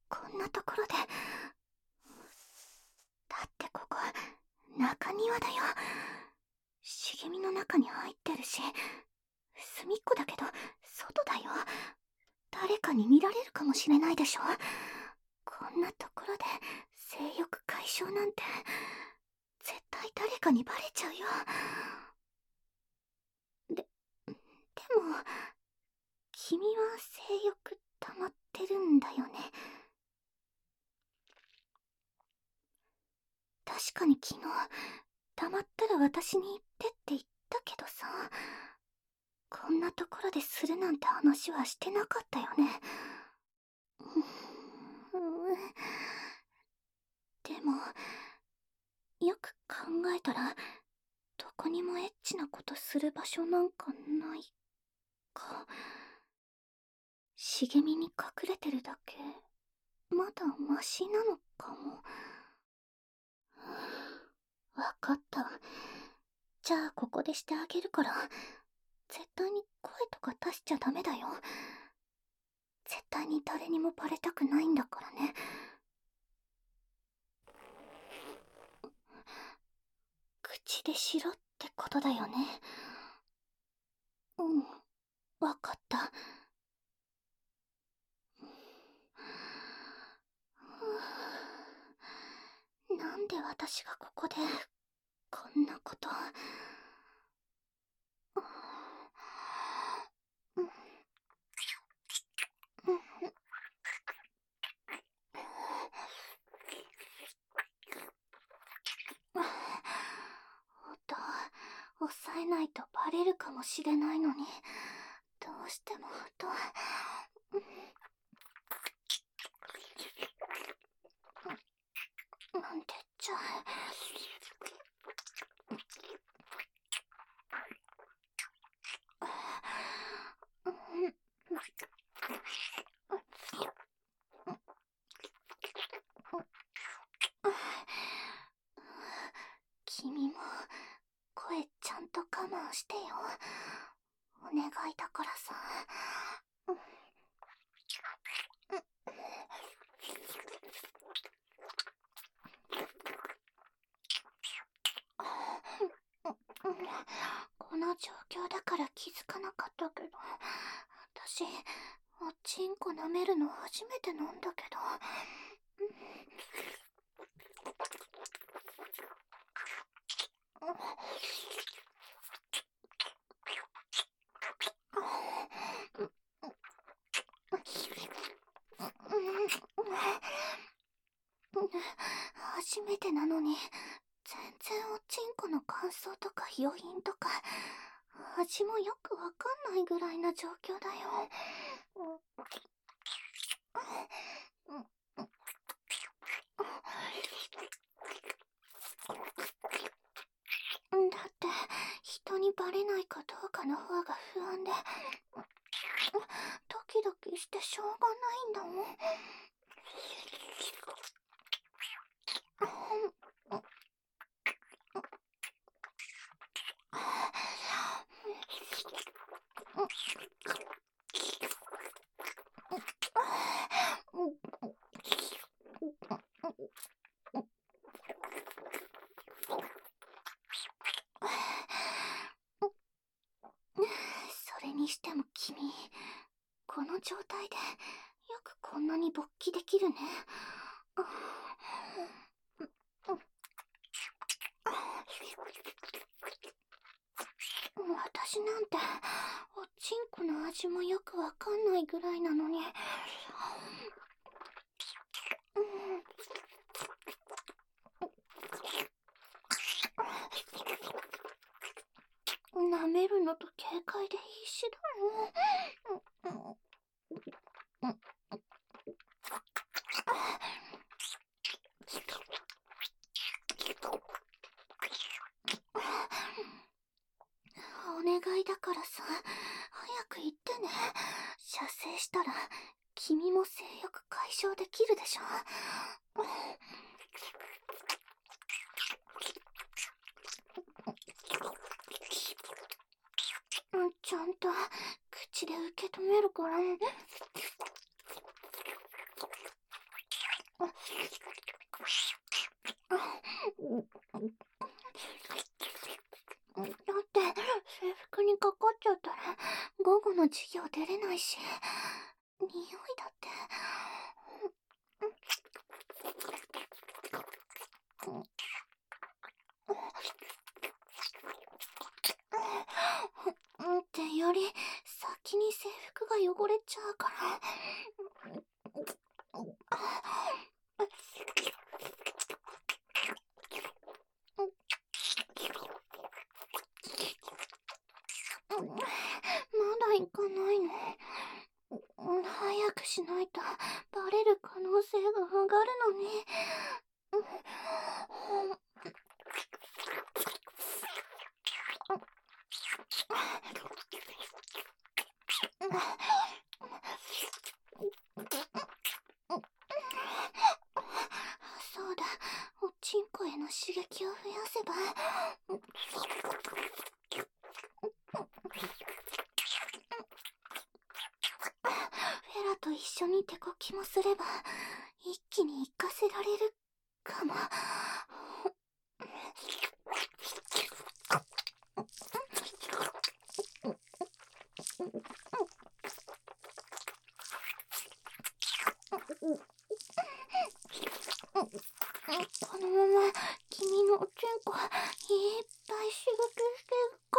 こんなところで。だってここ中庭だよ。茂みの中に入ってるし、隅っこだけど外だよ。誰かに見られるかもしれないでしょ。こんなところで性欲解消なんて絶対誰かにバレちゃうよ。でも君は性欲溜まってるんだよね。確かに昨日溜まったら私に言ってって言ったけどさ、こんなところでするなんて話はしてなかったよね。でもよく考えたらどこにもエッチなことする場所なんかないか。茂みに隠れてるだけまだマシなのかも。わかった。じゃあここでしてあげるから。絶対に声とか出しちゃダメだよ。絶対に誰にもバレたくないんだからね。口でしろってことだよね。うん、わかった。なんで私がここでこんなこと。音抑えないとバレるかもしれないのに、どうしても音。なんてちゃ君も声ちゃんと我慢してよ。お願いだからさ。この状況だから気づかなかったけど、私おちんこ舐めるの初めてなんだけど。初めてなのに全然おちんこの感想とか余韻とか味もよくわかんないぐらいな状況だよ。だって人にバレないかどうかの方が不安でドキドキしてしょうがないんだもん。それにしても君、この状態でよくこんなに勃起できるね。私なんておちんこの味もよくわかんないぐらいなのに。舐めるのと警戒で必死だもん。お願いだからさ、早く言ってね。射精したら君も性欲解消できるでしょ。ちゃんと口で受け止めるから。 だって制服にかかっちゃったら午後の授業出れないし、匂いだって。ってより先に制服が汚れちゃうから。まだ行かないの？早くしないとバレる可能性が上がるのに。そうだ、おちんこへの刺激を増やせば。フェラと一緒に手こきもすれば一気に活かせられるかも。このまま君のおちんこいっぱい刺激してるから。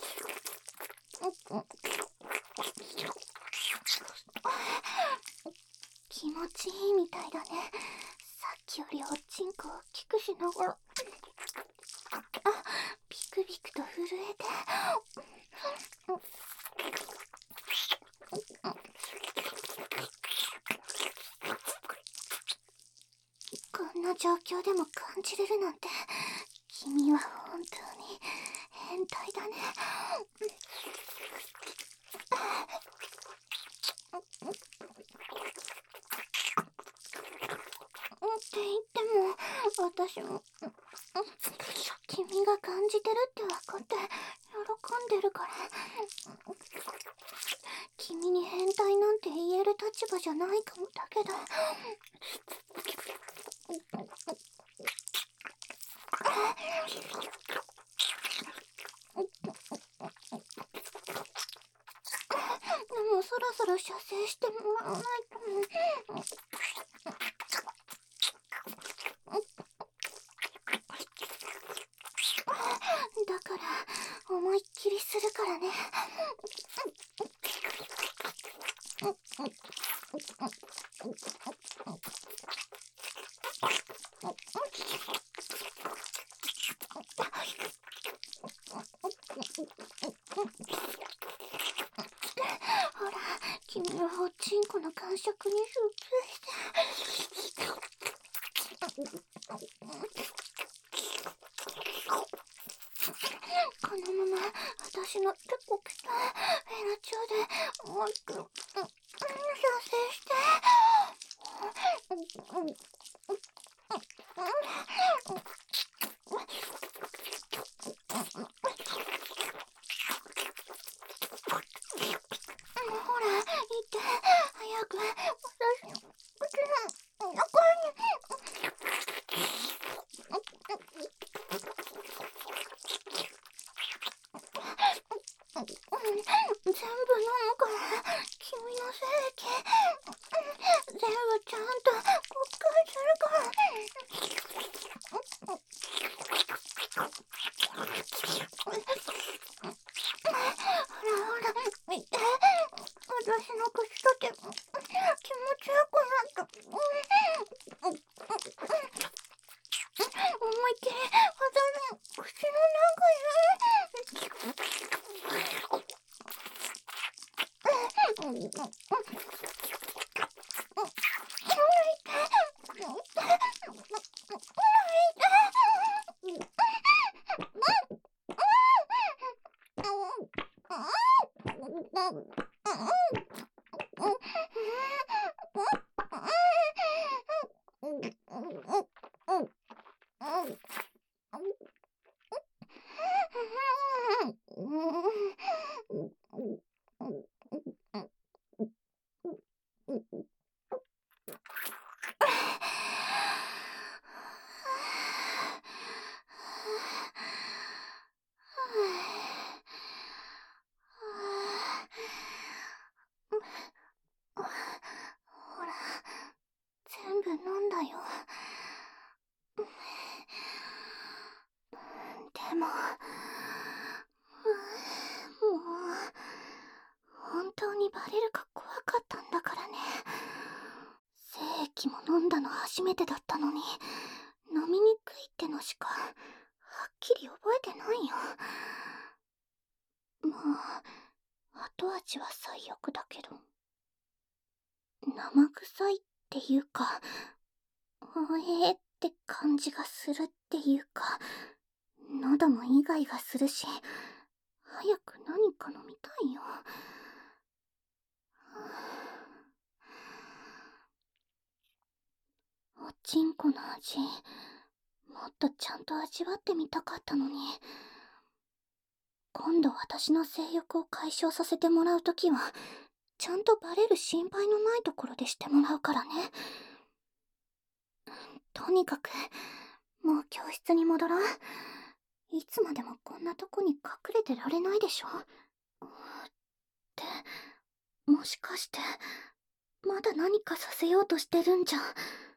気持ちいいみたいだね。さっきよりおちんこ大きくしながら。ビクビクと震えて。こんな状況でも感じれるなんて、君は本当に変態だね。って言っても、私も君が感じてるって分かって喜んでるから。君に変態なんて言える立場じゃないかもだけど。でもそろそろ射精してもらわないと。だから思いっきりするからね。ほら、君はおちんこの感触に集中して。このまま私の手こきとフェラチョでもう一回射精して。ほら、言って早く私の口の中に。全部飲むから君の精液全部ちゃんと公開するから。ほらほら見て、私の口とて気持ちよくなった。思いっきり私の口の中に。 よ。でも、もう、本当にバレるか怖かったんだからね。精液も飲んだの初めてだったのに、飲みにくいってのしか、はっきり覚えてないよ。まあ、後味は最悪だけど。生臭いっていうか、って感じがするっていうか、喉もイガイガするし、早く何か飲みたいよ。おちんこの味、もっとちゃんと味わってみたかったのに。今度私の性欲を解消させてもらうときは、ちゃんとバレる心配のないところでしてもらうからね。とにかく、もう教室に戻ろう。いつまでもこんなとこに隠れてられないでしょ。って、もしかして、まだ何かさせようとしてるんじゃ。